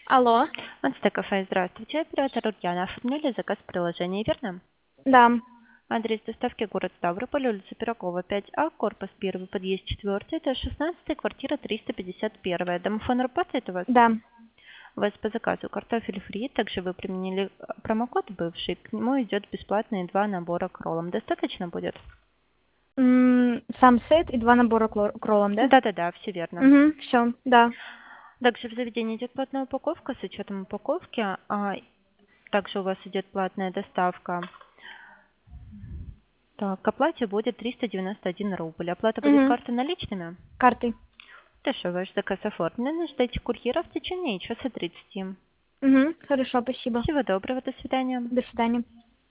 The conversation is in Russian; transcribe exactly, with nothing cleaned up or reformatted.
Алло, Ансте кафе, здравствуйте. Оператор Ульяна. Оформляли заказ в приложении, верно? да, Адрес доставки город Ставрополь, улица Пирогова, пять А, корпус один, подъезд четыре, этаж шестнадцать, квартира триста пятьдесят один. Домофон работает у вас? да. У вас по заказу картофель фри, также вы применили э, промокод бывший, к нему идет бесплатные два набора к роллам. Достаточно будет? М, Сам сет и два набора кло- к роллам, да? Да-да-да, все верно. Угу, все, да. Также в заведении идет платная упаковка с учетом упаковки, а также у вас идет платная доставка. Так, к оплате будет триста девяносто один рубль. Оплата будет Угу. картой наличными? Карты. Хорошо, ваш заказ оформлен. Ждите курьера в течение часа тридцати. Угу, хорошо, спасибо. Всего доброго, до свидания. До свидания.